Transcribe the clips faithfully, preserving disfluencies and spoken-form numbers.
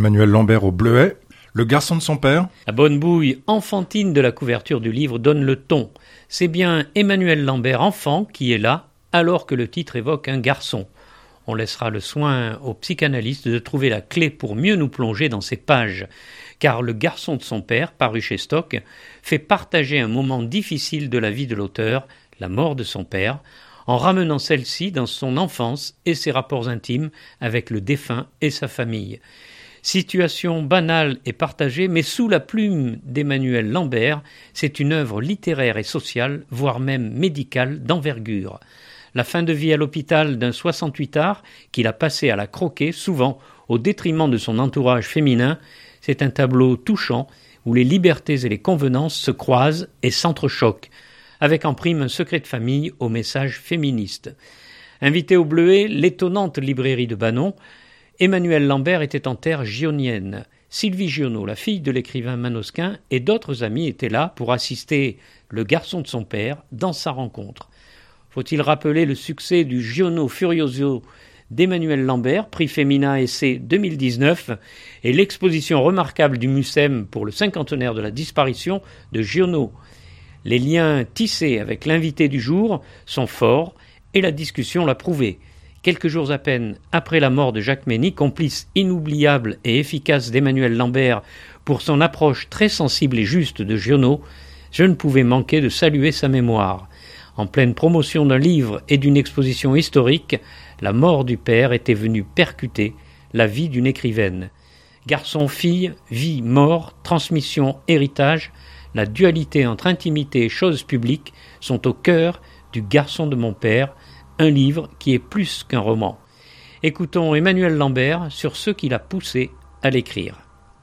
Emmanuel Lambert au Bleuet. Le garçon de son père. La bonne bouille enfantine de la couverture du livre donne le ton. C'est bien Emmanuel Lambert enfant qui est là, alors que le titre évoque un garçon. On laissera le soin au psychanalyste de trouver la clé pour mieux nous plonger dans ces pages, car Le garçon de son père, paru chez Stock, fait partager un moment difficile de la vie de l'auteur, la mort de son père, en ramenant celle-ci dans son enfance et ses rapports intimes avec le défunt et sa famille. Situation banale et partagée, mais sous la plume d'Emmanuel Lambert, c'est une œuvre littéraire et sociale, voire même médicale, d'envergure. La fin de vie à l'hôpital d'un soixante-huitard qu'il a passé à la croquer, souvent au détriment de son entourage féminin, c'est un tableau touchant où les libertés et les convenances se croisent et s'entrechoquent, avec en prime un secret de famille au message féministe. Invité au Bleuet, l'étonnante librairie de Banon, Emmanuel Lambert était en terre gionienne. Sylvie Giono, la fille de l'écrivain manosquin, et d'autres amis étaient là pour assister le garçon de son père dans sa rencontre. Faut-il rappeler le succès du Giono Furioso d'Emmanuel Lambert, prix Femina Essai deux mille dix-neuf, et l'exposition remarquable du Mucem pour le cinquantenaire de la disparition de Giono. Les liens tissés avec l'invité du jour sont forts et la discussion l'a prouvé. Quelques jours à peine après la mort de Jacques Mény, complice inoubliable et efficace d'Emmanuel Lambert pour son approche très sensible et juste de Giono, je ne pouvais manquer de saluer sa mémoire. En pleine promotion d'un livre et d'une exposition historique, la mort du père était venue percuter la vie d'une écrivaine. Garçon-fille, vie, mort, transmission, héritage, la dualité entre intimité et chose publique sont au cœur du Garçon de mon père, un livre qui est plus qu'un roman. Écoutons Emmanuel Lambert sur ce qui l'a poussé à l'écrire.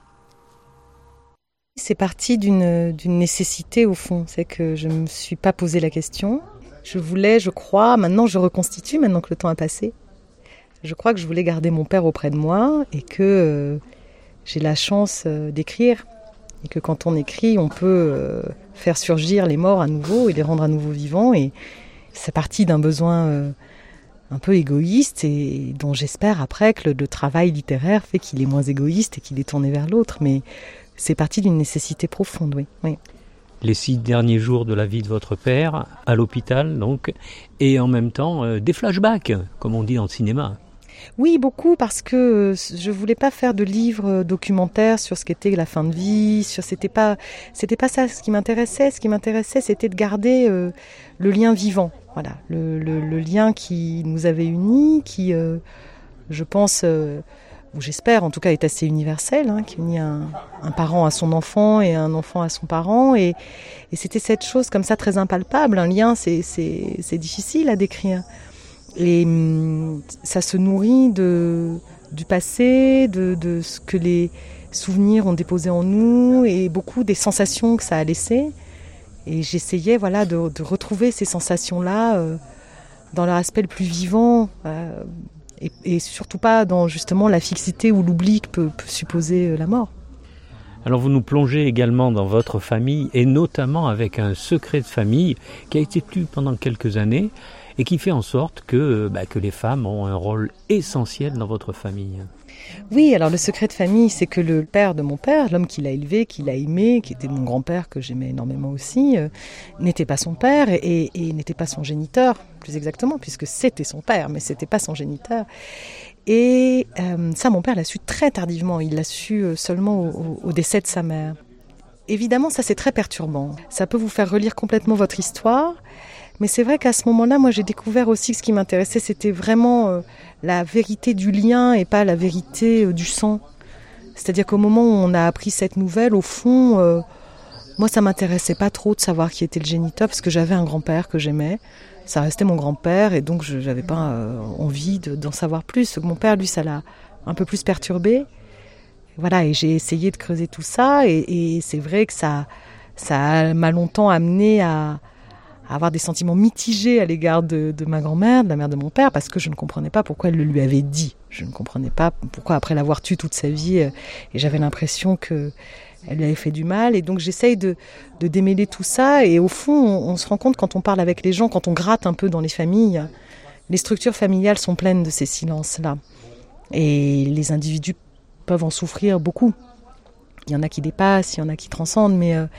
C'est parti d'une, d'une nécessité au fond, c'est que je ne me suis pas posé la question. Je voulais, je crois, maintenant je reconstitue, maintenant que le temps a passé, je crois que je voulais garder mon père auprès de moi et que euh, j'ai la chance euh, d'écrire. Et que quand on écrit, on peut euh, faire surgir les morts à nouveau et les rendre à nouveau vivants. Et c'est parti d'un besoin euh, un peu égoïste et dont j'espère après que le, le travail littéraire fait qu'il est moins égoïste et qu'il est tourné vers l'autre. Mais c'est parti d'une nécessité profonde, oui. oui. Les six derniers jours de la vie de votre père, à l'hôpital donc, et en même temps euh, des flashbacks, comme on dit dans le cinéma. Oui, beaucoup, parce que je voulais pas faire de livres documentaires sur ce qu'était la fin de vie, sur c'était pas c'était pas ça ce qui m'intéressait. Ce qui m'intéressait, c'était de garder euh, le lien vivant, voilà, le, le, le lien qui nous avait unis, qui, euh, je pense, euh, ou j'espère en tout cas, est assez universel, hein, qui unit un, un parent à son enfant et un enfant à son parent, et, et c'était cette chose comme ça très impalpable. Un lien, c'est c'est c'est difficile à décrire. Et ça se nourrit de, du passé, de, de ce que les souvenirs ont déposé en nous et beaucoup des sensations que ça a laissées. Et j'essayais voilà, de, de retrouver ces sensations-là euh, dans leur aspect le plus vivant euh, et, et surtout pas dans justement la fixité ou l'oubli que peut, peut supposer la mort. Alors vous nous plongez également dans votre famille et notamment avec un secret de famille qui a été tenu pendant quelques années et qui fait en sorte que, bah, que les femmes ont un rôle essentiel dans votre famille. Oui, alors le secret de famille, c'est que le père de mon père, l'homme qui l'a élevé, qui l'a aimé, qui était mon grand-père que j'aimais énormément aussi, euh, n'était pas son père et, et, et n'était pas son géniteur, plus exactement, puisque c'était son père, mais c'était pas son géniteur. Et euh, ça, mon père l'a su très tardivement, il l'a su seulement au, au décès de sa mère. Évidemment, ça c'est très perturbant. Ça peut vous faire relire complètement votre histoire. Mais c'est vrai qu'à ce moment-là, moi, j'ai découvert aussi que ce qui m'intéressait, c'était vraiment euh, la vérité du lien et pas la vérité euh, du sang. C'est-à-dire qu'au moment où on a appris cette nouvelle, au fond, euh, moi, ça m'intéressait pas trop de savoir qui était le géniteur, parce que j'avais un grand-père que j'aimais. Ça restait mon grand-père, et donc je n'avais pas euh, envie de, d'en savoir plus. Mon père, lui, ça l'a un peu plus perturbé. Voilà, et j'ai essayé de creuser tout ça, et, et c'est vrai que ça, ça m'a longtemps amené à... à avoir des sentiments mitigés à l'égard de, de ma grand-mère, de la mère de mon père, parce que je ne comprenais pas pourquoi elle le lui avait dit. Je ne comprenais pas pourquoi, après l'avoir tué toute sa vie, euh, et j'avais l'impression qu'elle lui avait fait du mal. Et donc j'essaye de, de démêler tout ça, et au fond, on, on se rend compte quand on parle avec les gens, quand on gratte un peu dans les familles, les structures familiales sont pleines de ces silences-là. Et les individus peuvent en souffrir beaucoup. Il y en a qui dépassent, il y en a qui transcendent, mais euh,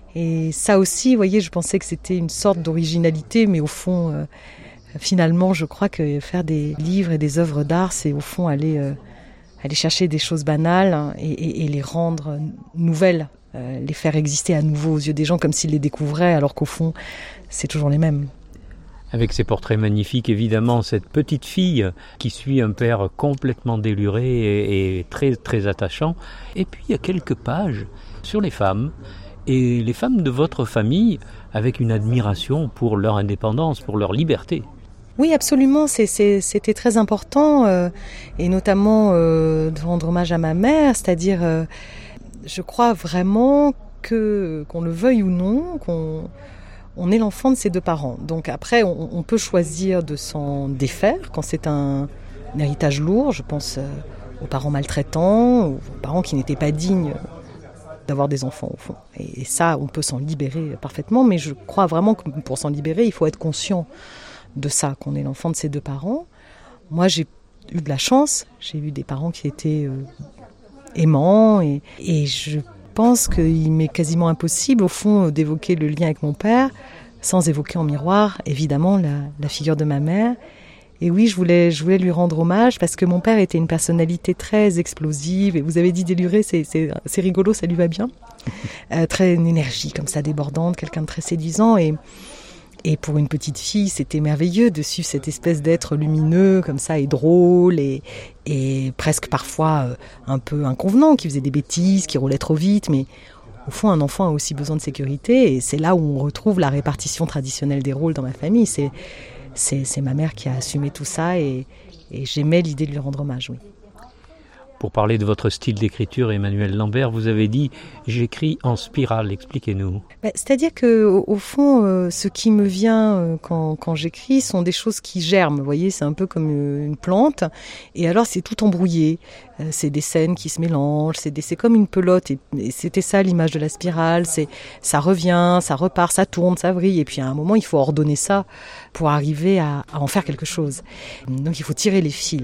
et ça aussi, vous voyez, je pensais que c'était une sorte d'originalité, mais au fond, euh, finalement, je crois que faire des livres et des œuvres d'art, c'est au fond aller, euh, aller chercher des choses banales hein, et, et, et les rendre nouvelles, euh, les faire exister à nouveau aux yeux des gens comme s'ils les découvraient, alors qu'au fond, c'est toujours les mêmes. Avec ces portraits magnifiques, évidemment, cette petite fille qui suit un père complètement déluré et, et très, très attachant. Et puis, il y a quelques pages sur les femmes, et les femmes de votre famille, avec une admiration pour leur indépendance, pour leur liberté. Oui, absolument, c'est, c'est, c'était très important, euh, et notamment euh, de rendre hommage à ma mère, c'est-à-dire, euh, je crois vraiment que, qu'on le veuille ou non, qu'on... on est l'enfant de ses deux parents. Donc après, on, on peut choisir de s'en défaire quand c'est un, un héritage lourd. Je pense euh, aux parents maltraitants, aux parents qui n'étaient pas dignes d'avoir des enfants au fond. Et, et ça, on peut s'en libérer parfaitement. Mais je crois vraiment que pour s'en libérer, il faut être conscient de ça, qu'on est l'enfant de ses deux parents. Moi, j'ai eu de la chance. J'ai eu des parents qui étaient euh, aimants. Et, et je Je pense qu'il m'est quasiment impossible, au fond, d'évoquer le lien avec mon père, sans évoquer en miroir, évidemment, la, la figure de ma mère. Et oui, je voulais, je voulais lui rendre hommage, parce que mon père était une personnalité très explosive, et vous avez dit déluré, c'est, c'est, c'est rigolo, ça lui va bien. Euh, très une énergie comme ça, débordante, quelqu'un de très séduisant, et... Et pour une petite fille, c'était merveilleux de suivre cette espèce d'être lumineux, comme ça, et drôle, et, et presque parfois euh, un peu inconvenant, qui faisait des bêtises, qui roulait trop vite. Mais au fond, un enfant a aussi besoin de sécurité, et c'est là où on retrouve la répartition traditionnelle des rôles dans ma famille. C'est, c'est, c'est ma mère qui a assumé tout ça, et, et j'aimais l'idée de lui rendre hommage, oui. Pour parler de votre style d'écriture, Emmanuelle Lambert, vous avez dit « j'écris en spirale ». Expliquez-nous. Ben, c'est-à-dire qu'au au fond, euh, ce qui me vient euh, quand, quand j'écris sont des choses qui germent. Vous voyez, c'est un peu comme euh, une plante. Et alors, c'est tout embrouillé. Euh, c'est des scènes qui se mélangent. C'est, des, c'est comme une pelote. Et, et c'était ça l'image de la spirale. C'est, ça revient, ça repart, ça tourne, ça vrille. Et puis à un moment, il faut ordonner ça pour arriver à, à en faire quelque chose. Donc, il faut tirer les fils.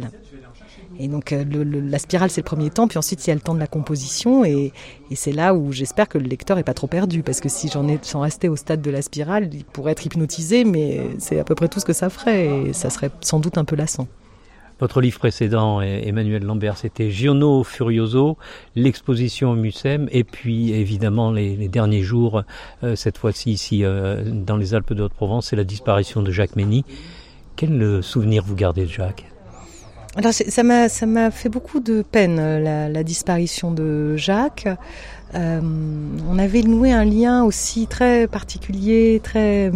Et donc le, le, la spirale, c'est le premier temps, puis ensuite il y a le temps de la composition, et, et c'est là où j'espère que le lecteur n'est pas trop perdu, parce que si j'en ai, j'en restais au stade de la spirale, il pourrait être hypnotisé, mais c'est à peu près tout ce que ça ferait, et ça serait sans doute un peu lassant. Votre livre précédent, Emmanuelle Lambert, c'était Giono Furioso, l'exposition au Mucem, et puis évidemment les, les derniers jours, euh, cette fois-ci ici euh, dans les Alpes de Haute-Provence, c'est la disparition de Jacques Mény. Quel souvenir vous gardez de Jacques ? Alors ça m'a ça m'a fait beaucoup de peine la, la disparition de Jacques. Euh, on avait noué un lien aussi très particulier, très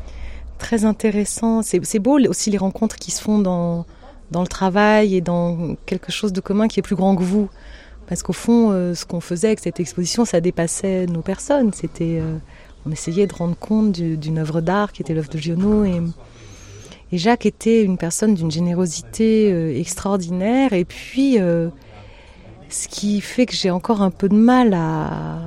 très intéressant. C'est c'est beau aussi les rencontres qui se font dans dans le travail et dans quelque chose de commun qui est plus grand que vous. Parce qu'au fond, euh, ce qu'on faisait avec cette exposition, ça dépassait nos personnes. C'était euh, on essayait de rendre compte du, d'une œuvre d'art qui était l'œuvre de Giono, et Et Jacques était une personne d'une générosité euh, extraordinaire. Et puis, euh, ce qui fait que j'ai encore un peu de mal à,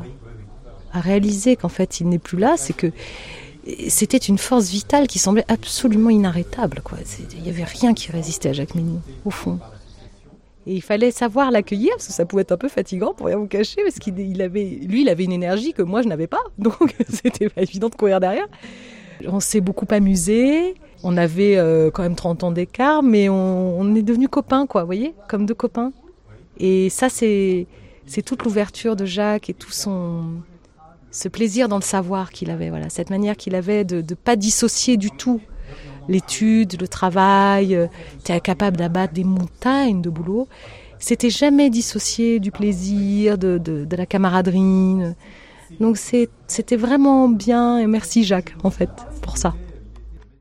à réaliser qu'en fait, il n'est plus là, c'est que c'était une force vitale qui semblait absolument inarrêtable, quoi. Il n'y avait rien qui résistait à Jacques Mény, au fond. Et il fallait savoir l'accueillir, parce que ça pouvait être un peu fatigant, pour rien vous cacher, parce qu'il il avait, lui, il avait une énergie que moi, je n'avais pas. Donc, c'était pas évident de courir derrière. On s'est beaucoup amusé. On avait euh, quand même trente ans d'écart, mais on, on est devenus copains, quoi, vous voyez, comme deux copains. Et ça, c'est, c'est toute l'ouverture de Jacques et tout son, ce plaisir dans le savoir qu'il avait, voilà, cette manière qu'il avait de ne pas dissocier du tout l'étude, le travail, euh, était capable d'abattre des montagnes de boulot. C'était jamais dissocié du plaisir, de, de, de la camaraderie. Donc c'est, c'était vraiment bien, et merci Jacques, en fait, pour ça.